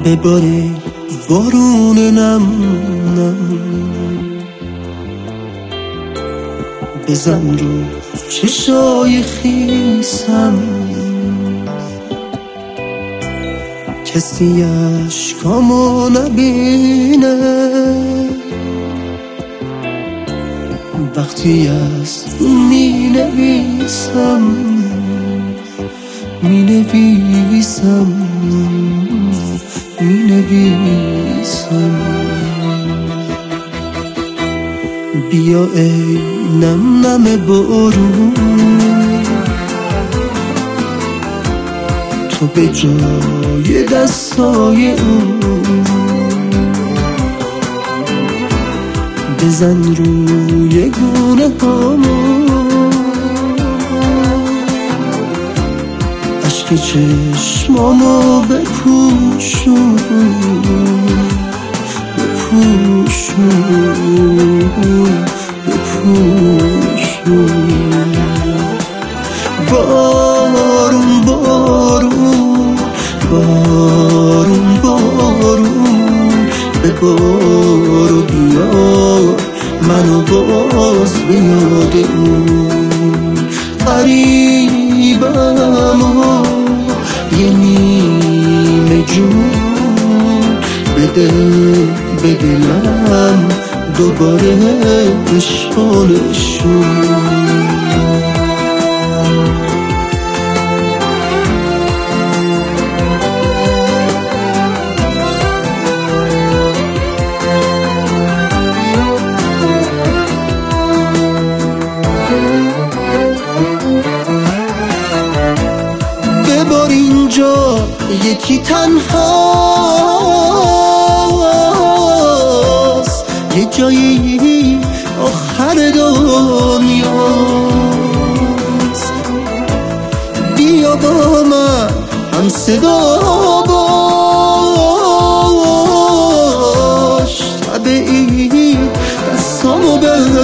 بباره بارون نم نم، بزن رو چشای خیسم، کسی اشکامو نبینه وقتی از می نویسم می نویسم می نویسم. بیا ای نم نم بارون، تو به جای دستای اون بزن روی گونه هامو، عشق چشمامو بپوشون بپوشون بپوشون. بارون بارون بارون بارون ببار و بیار منو باز به یاد اون. غریبم و یه نیمه جون، بده به دلم دوباره نشانشون. ببار اینجا یکی تنهاست، یه جایی آخر دنیاست. بیا با من هم صدا باش، طبعی دستامو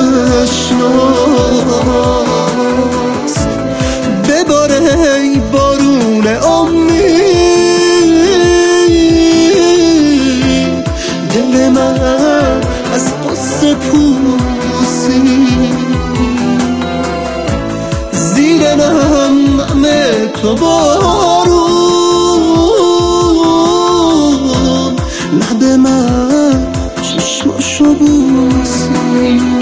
بشناس. بباره ای بارون امید، دل من از قصه پوسید. زیر نم تو بارون، لب من چشماشو بوسید.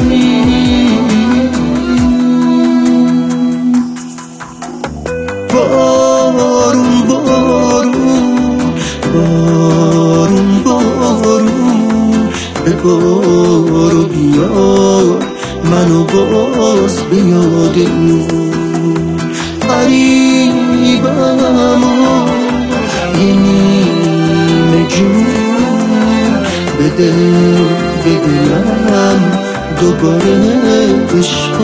بارون بارون بارون بارون ببار و بیار منو باز به یاد اون. غریبم و یه نیمه جون، بده به دلم دوباره